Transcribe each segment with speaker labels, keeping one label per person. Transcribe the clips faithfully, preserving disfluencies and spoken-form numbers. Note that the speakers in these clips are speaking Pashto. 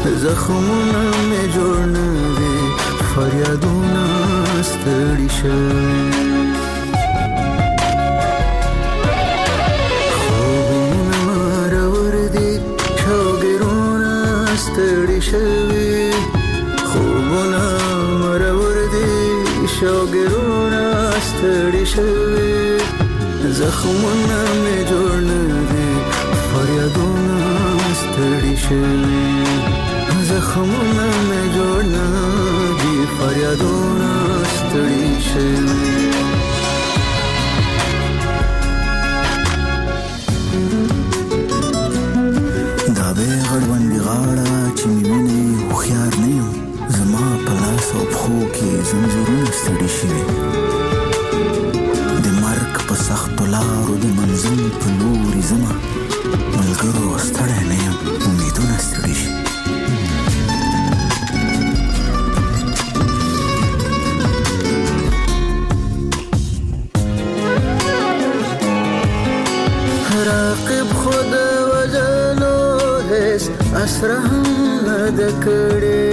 Speaker 1: زخمونه مې جوړ نه دي فریادونه ستړي شوي خوبونه مرور دي شوګرونه ستړي شوي خوبونه مرور دي شوګرونه ستړي شوي زخمونه مې جوړ نه دي فریادونه ستړي شوي زخمونه مې جوړ نه دي فریادونه ستړي شوي دا به غړوندې غاړه چې مې ویني هوښیار نه یم زما په لاس او پښو کې زنځیرونه ستړي شوي د مرګ په سختو لارو د منزل په لوري ځمه ملګرو ستړی نه یم امیدونه ستړي شي راقب خود وجلو هیڅ اسره هم نه ده کړې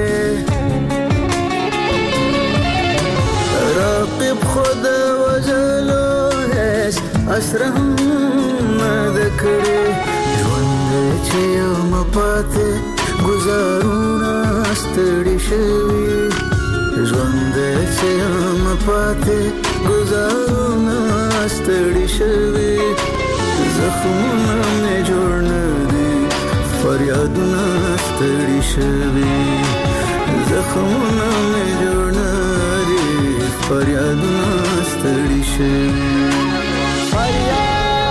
Speaker 1: راقب خود وجلو هیڅ اسره هم نه ده کړې ژوند چې یم پاتې ګزارونه ستړي شوي ژوند چې یم پاتې ګزارونه ستړي شوي زخمونه مې جوړ نه دي فریادونه ستړي شوي زخمونه مې جوړ نه دي فریادونه ستړي شوي فریاد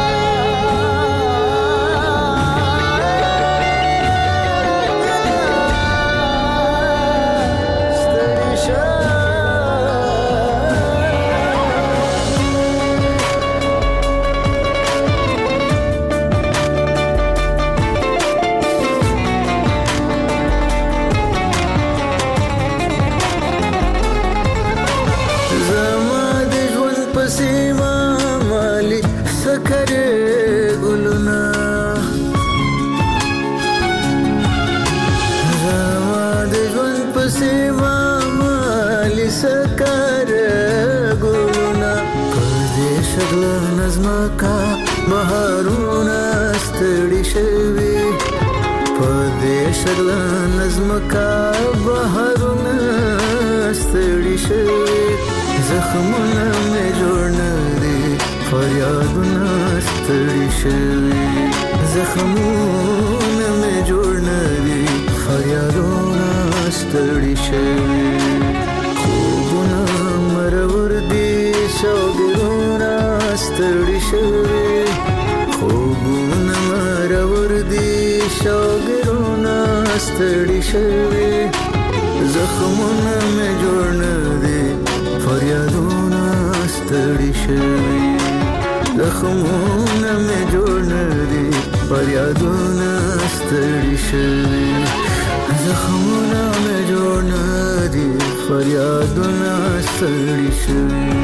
Speaker 1: نظمکا بهارونه ستړي شوي په دې شګل نظمکا بهارونه ستړي شوي زخمونه مې جوړ نه دي فریادونه ستړي شوي زخمونه مې جوړ نه دي فریادونه ستړي شوي خوبونه مرور دي شوګرونه ستړي شوي خوبونه مرور دي شوګرونه ستړي شوي زخمونه مې جوړ نه دي فریادونه ستړي شوي زخمونه مې جوړ نه دي فریادونه ستړي شوي زخمونه مې جوړ نه دي فریادونه ستړي شوي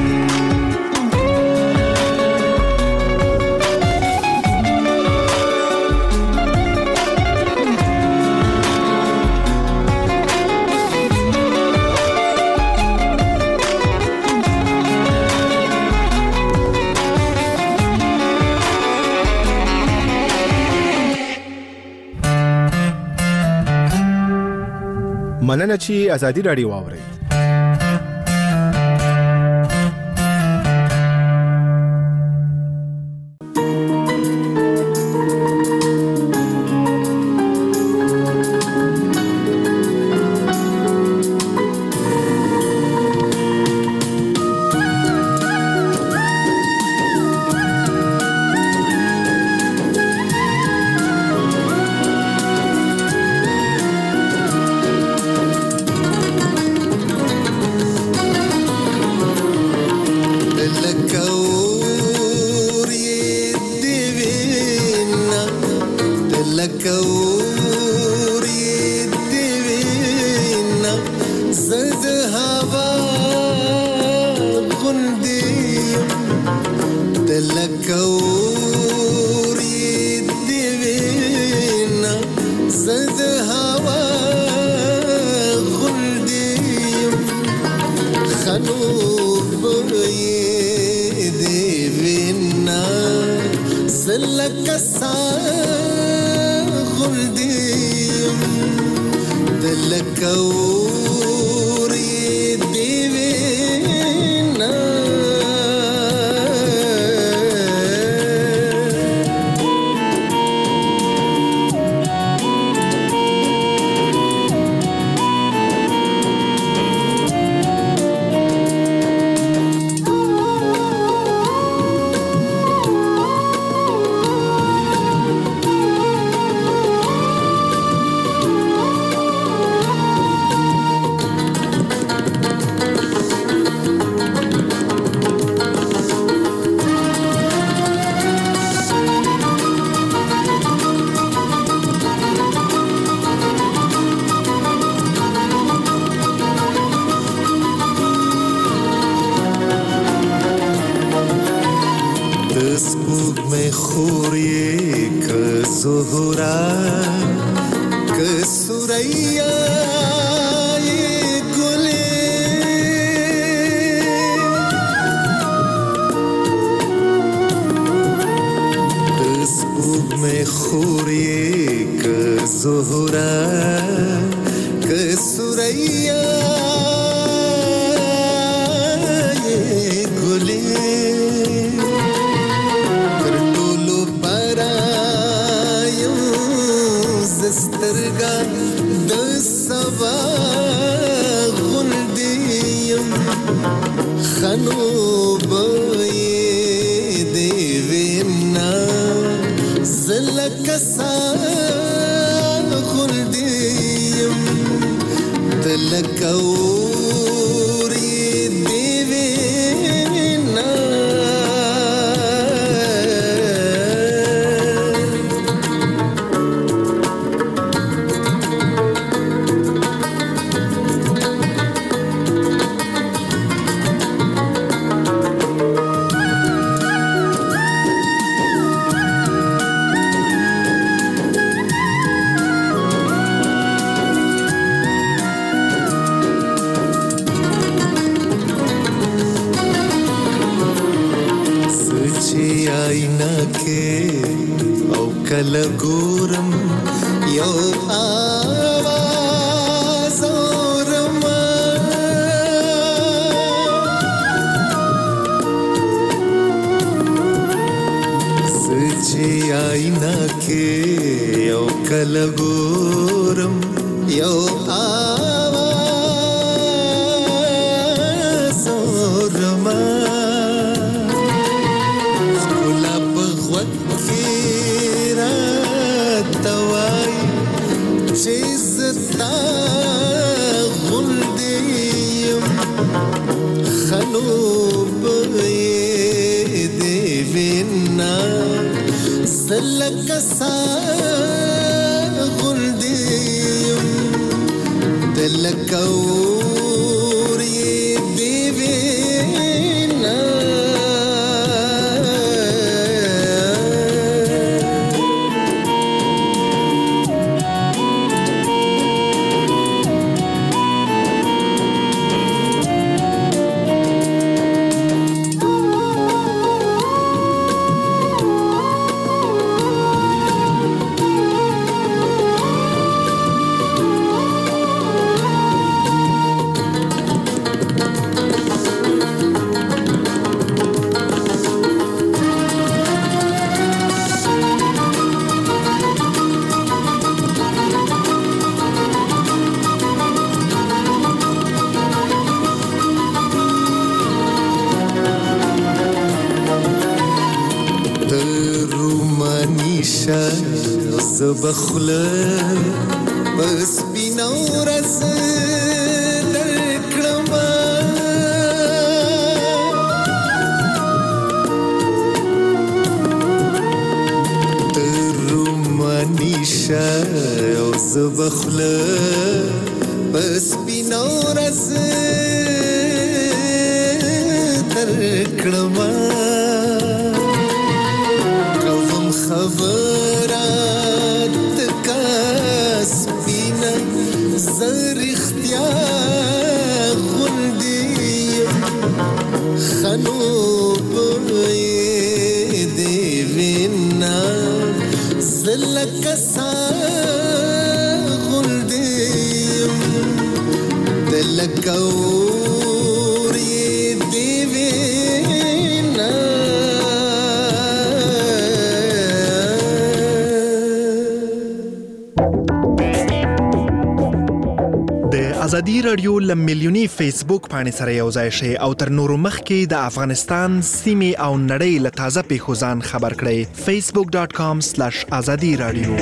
Speaker 2: مننه چې ازادي راډیو واورئ.
Speaker 3: لکور دی وینا زد هوا اور یې دیوینا خور یې که زهرا که سوریا یې ګلې د سپوږمۍ خور یې که زهرا که سوریا یې ګلې سترګا د سبا غوندیم خنو به دی وینا زلک سا غوندیم دلک اور دی وینا کله ګورم یو آواز اورم سچې آینا کې یو کله ګورم یو آواز اورم چیزتا غلدیم خنوب دیوینا سلکسا غلدیم دلکور دیوینا زبخله بس بینا ورځ درکړم ترومانیشه او زبخله بس بینا ورځ درکړم کوم خبرات سپینا زر اختیار غلدیم خنوب دیوینا زلک سا غلدیم
Speaker 4: ازادي رادیو له میلیوني فیسبوک باندې سره یو ځای شي او تر نورو مخکې د افغانستان سیمې او نړۍ له تازه پیښو ځان خبر کړئ. فیسبوک ډاٹ کام سلیش ازادي رادیو.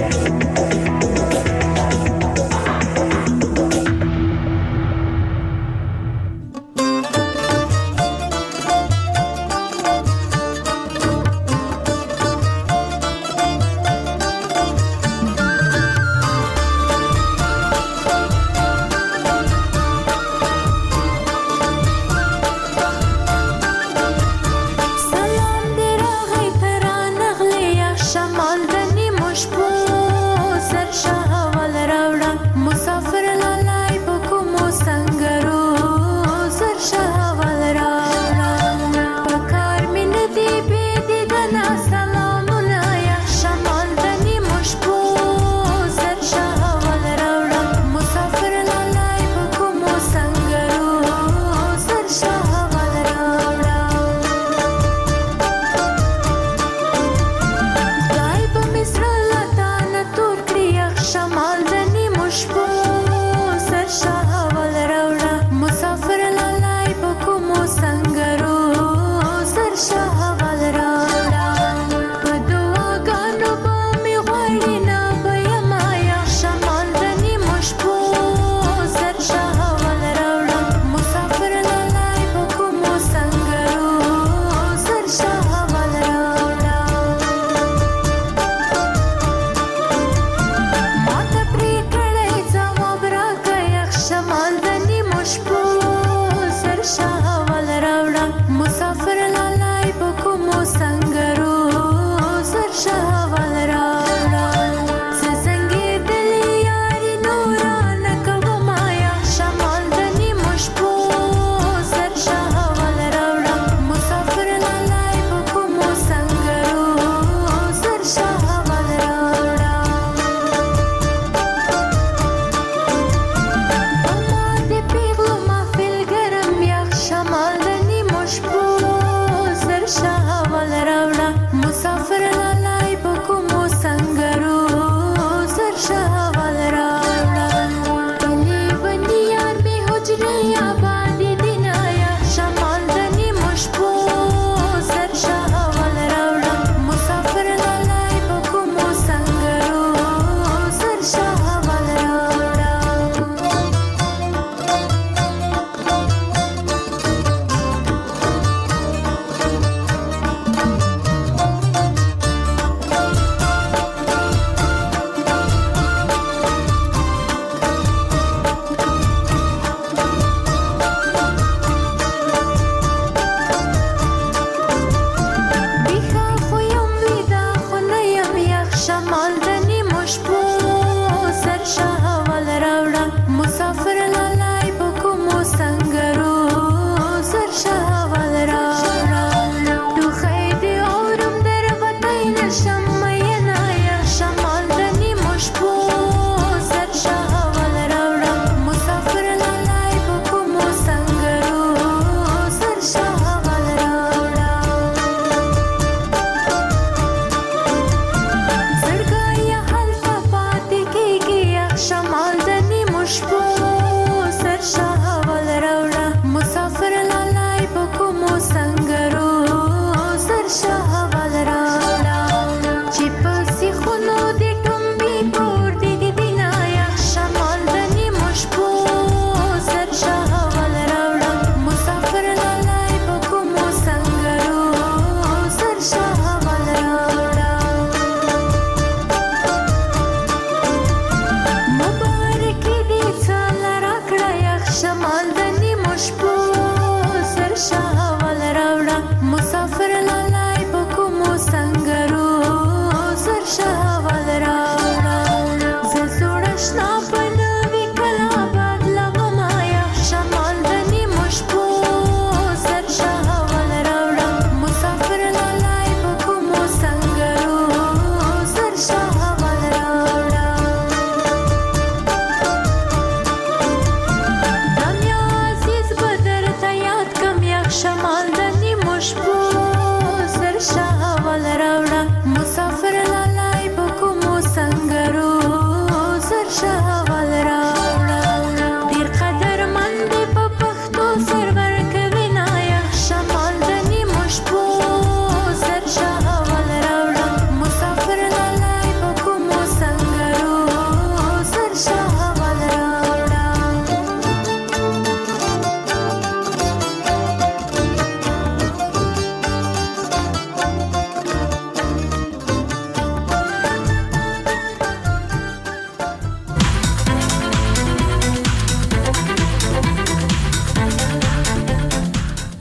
Speaker 5: Mubarak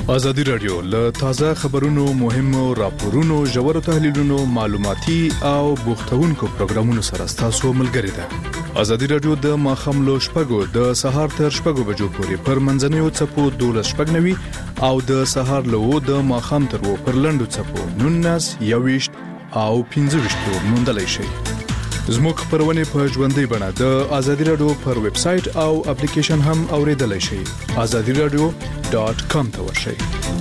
Speaker 2: ازادي رادیو له تازه خبرونو مهمو راپورونو ژورو تحلیلونو معلوماتي او بوختونکو پروګرامونو سره تاسو ملګری ده. ازادي رادیو د ماخام له شپږو د سهار تر شپږو بجو پورې پر منځنوي چپو دولس شپږنوي او د سهار له د ماخام تر و پر لندو چپو نونس یويشت او پنځه ویشت موندلای شي. زموږ خبرونه په ژوندۍ بڼه د ازادي رادیو پر ویب سټ او اپلیکیشن هم اوریدلای شئ. azadi radio dot com ته ورشئ.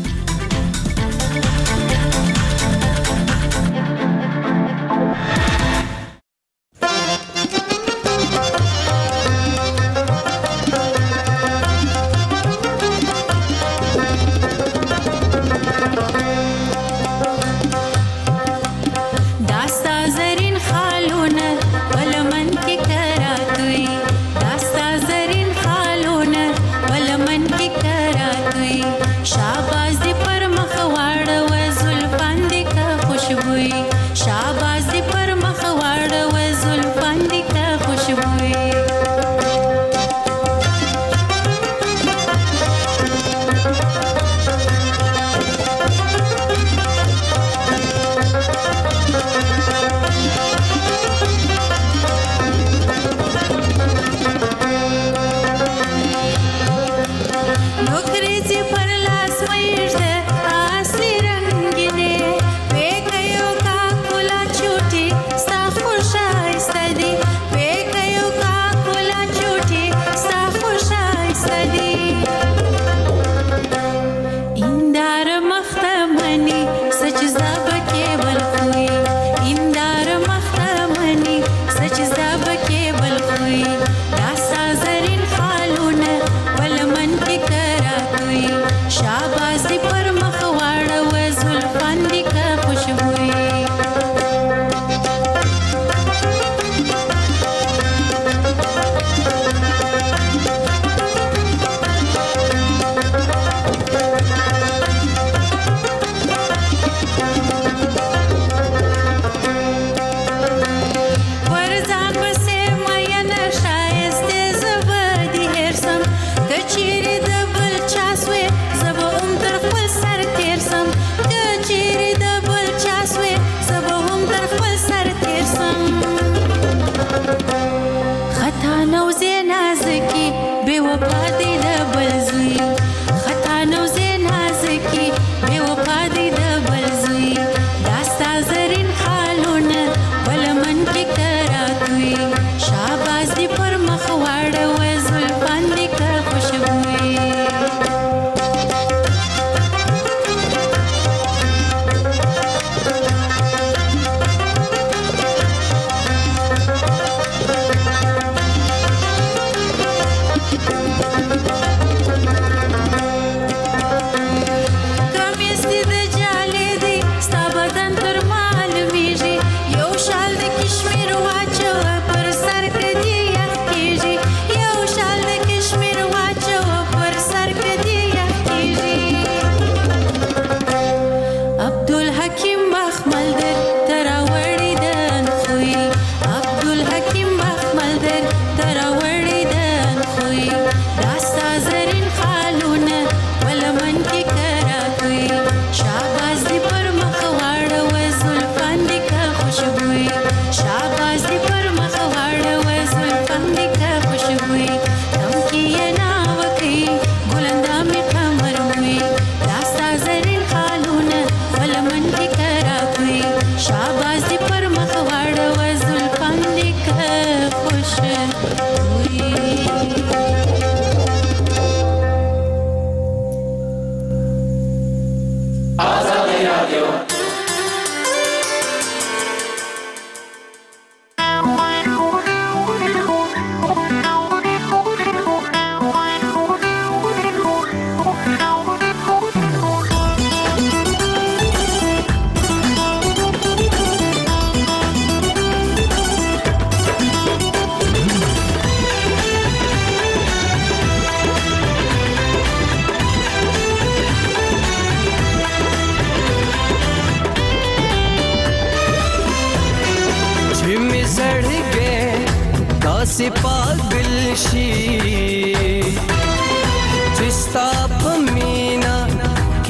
Speaker 5: داسې پاگل شي چې ستا په مینا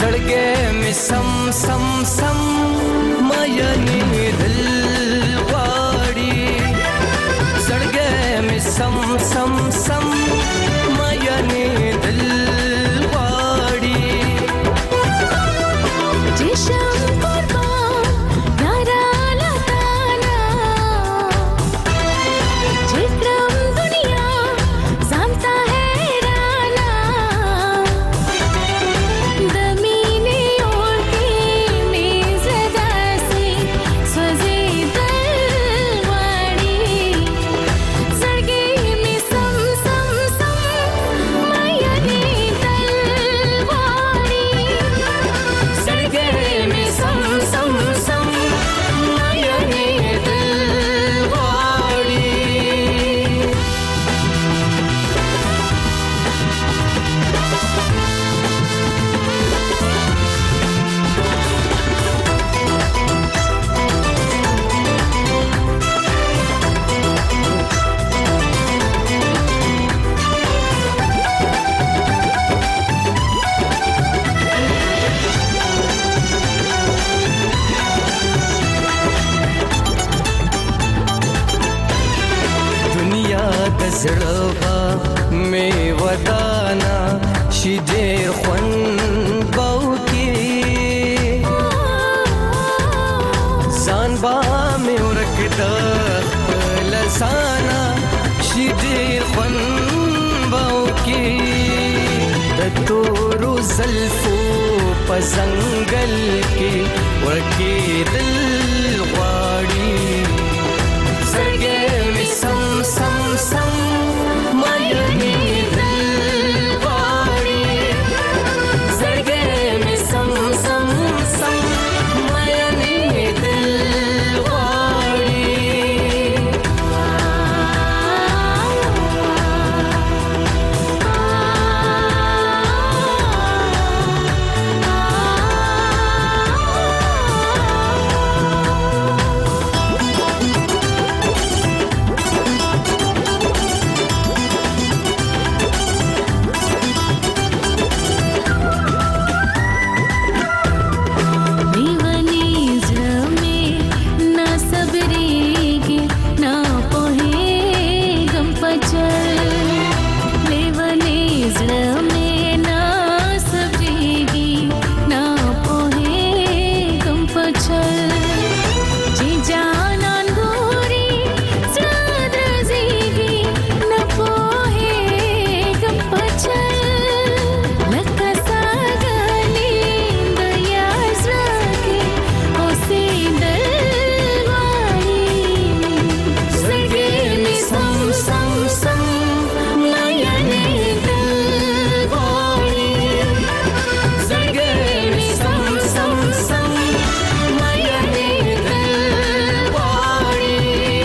Speaker 5: زړګې مې سم سم سم مینې دل غواړي زړګې مې سم سم سم مینې دل غواړي
Speaker 6: جشم قربان یارا لتانا چکرم دنیا زامتا حیرانا دمینی اور کی میز داسی سوزی دل واری زڑگی میں سم سم سم مینی دل واری زڑگی میں سم سم سم مینی دل واری دنیا د زړه با مې ودانا شي ډېر خوند باو کې ځان با مې ورک د خپل ځانا شي ډېر خوند باو کې د تورو زلفو په ځنګل کې ورکې دل غواړي زړګې مې سم سم سم مینې دل غواړي زړګې مې سم سم سم مینې دل غواړي لیونی زړه مې نه صبرېږي نه پوهېږم په چل لیونی زړه مې نه صبرېږي نه پوهېږم په چل چې جانان ګوري زړه درزېږي نه پوهېږم په چل لکه ساګانې د یار زړه کې اوسېدل غواړي زړګې مې سم سم سم مینې دل غواړي زړګې مې سم سم سم مینې دل غواړي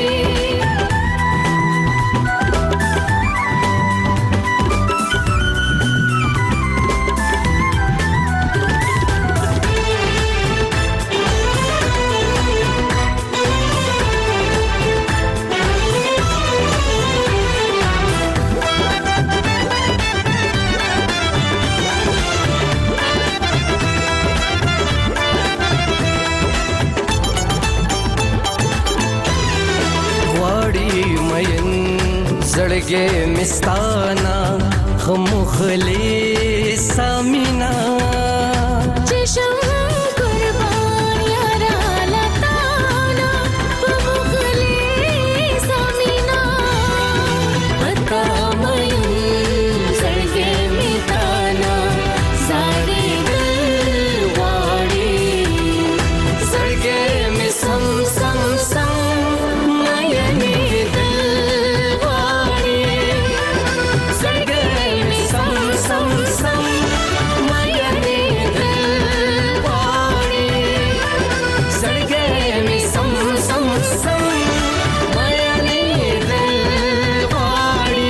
Speaker 6: غواړي مین زړګې مستانا خمخلي سامینا چشم قربان یارا لتانا پمخلي سامینا پتا مین زړګې میتانا زاري دل غواړي زړګې مې سم سم سم مینې دل غواړي زړګې مې سم سم سم مینې دل غواړي زړګې مې سم سم سم مینې دل غواړي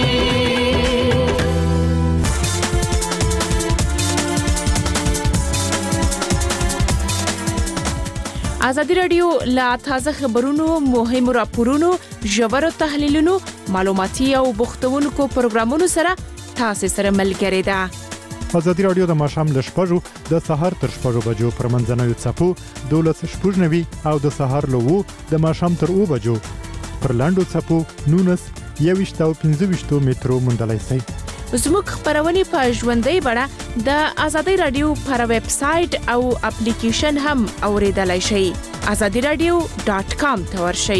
Speaker 7: ازادي رادیو لا تازه خبرونو مهم راپورونو ژور تحلیلونو معلوماتي او بوختونکو پروګرامونو سره تاسو سره ملګری ده
Speaker 8: ازادي رادیو د ماښام له شپږو د سهار تر شپږو بجو پر منځنوي څپو دولس شپږ نوي او د سهار له وو د ماښام تر اوو بجو پر لاندو څپو نونس یويشت او پنځه ویشت مترو موندلای شئ.
Speaker 7: زموږ خبرونه په ژوندۍ بڼه د ازادي رادیو پر ویب سټ او اپلیکیشن هم اوریدلای شئ. azadi radio dot com ته ورشئ.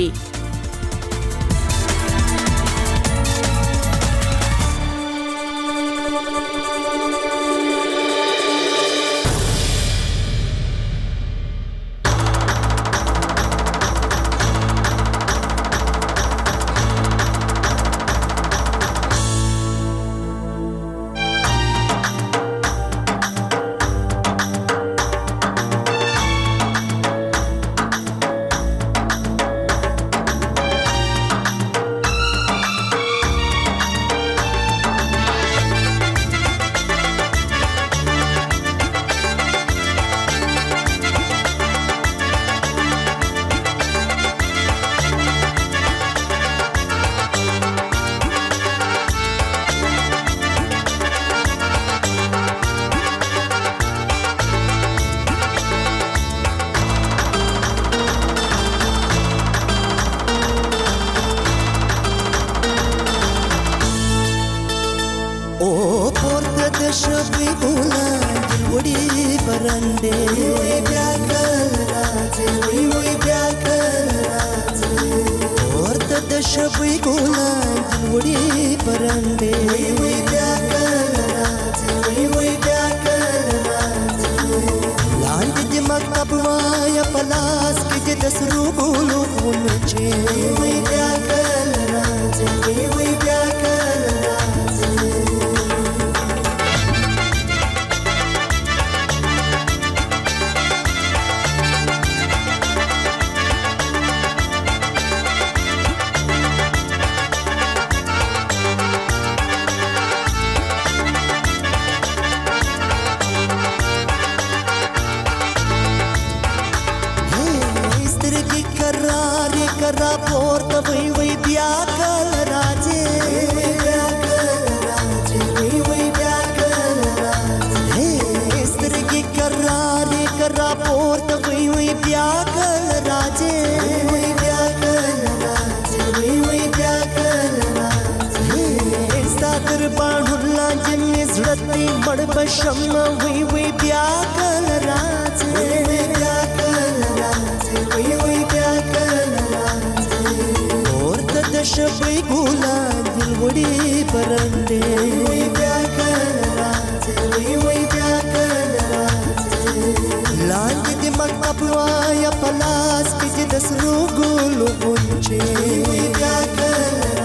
Speaker 3: پلاس کې د سرو ګلو غونچې